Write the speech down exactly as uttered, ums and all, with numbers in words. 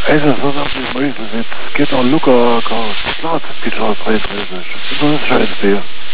Esa son as mesmas, get on look a car, not guitar plays with it. It's a scheiß Bier.